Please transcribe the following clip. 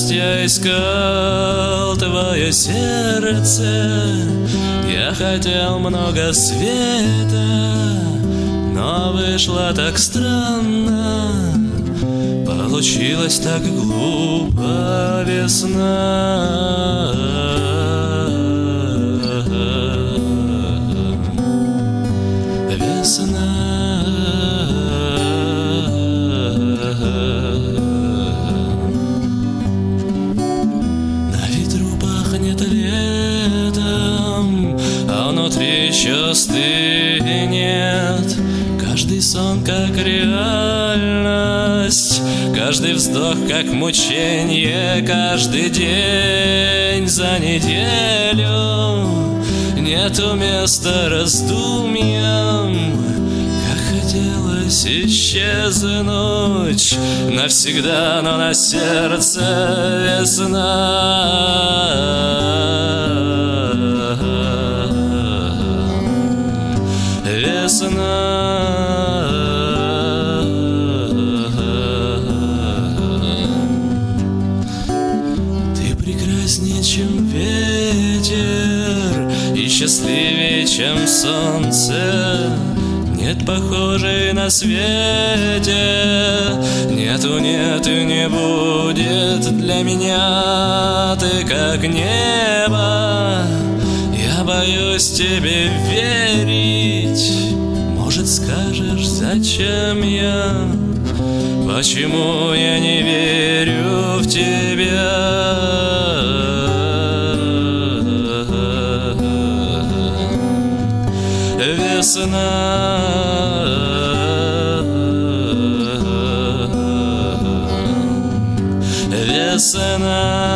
я искал твое сердце, я хотел много света, но вышло так странно, получилось так глупо весна. Весна. На ветру пахнет летом, а внутри еще стынет. Каждый сон как реальность, каждый вздох как мученье, каждый день за неделю нету места раздумьям. Как хотелось исчезнуть навсегда, но на сердце весна. Весна. Ты прекраснее, чем ветер, и счастливее, чем солнце. Нет похожей на свете, нету, нет и не будет для меня. Ты как небо, я боюсь тебе верить. Может, скажешь, зачем я, почему я не верю в тебя? Весна. Весна.